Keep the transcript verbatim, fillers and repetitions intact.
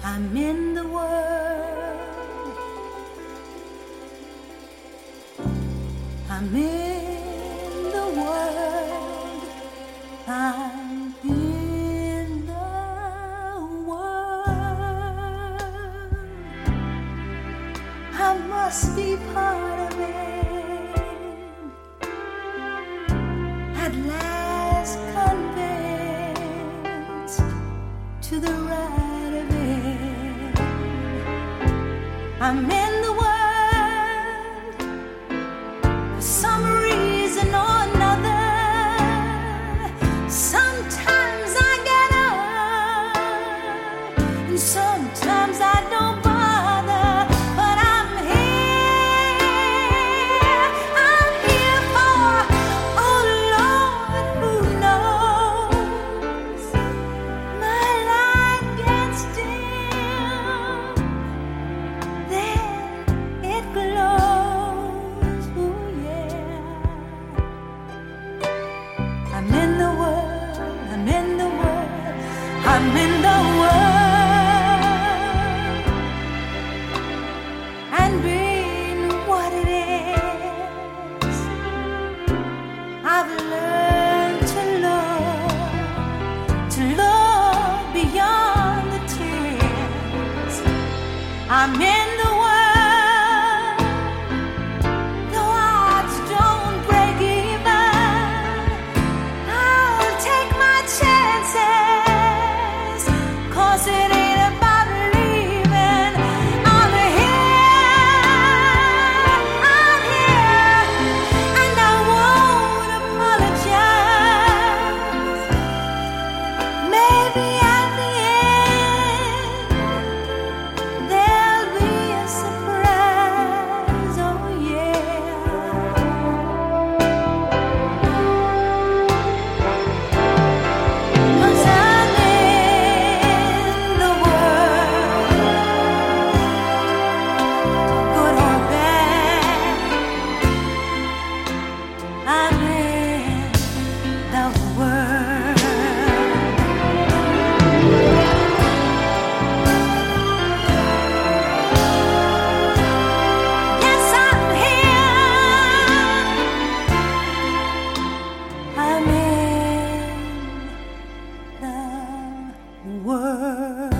I'm in the world. I'm in the world. I'm in the world. I must be part of it. At last convinced to the right of it. I'm in the world for some reason or another. Sometimes I get up and sometimes I don't bother. But I'm here, I'm here for, oh Lord, who knows? My light gets dim, then it glows, ooh yeah. I'm in the world, I'm in the world, I'm in the world. And being what it is, I've learned to love, to love beyond the tears. I'm in the world, the odds don't break even. I'll take my chances, 'cause it ain't about leaving. I'm here, I'm here, and I won't apologize. Maybe at the end there'll be a surprise, oh yeah. 'Cause I'm in the world, good or bad. I'm in the world. Yes, I'm here. I'm in the world.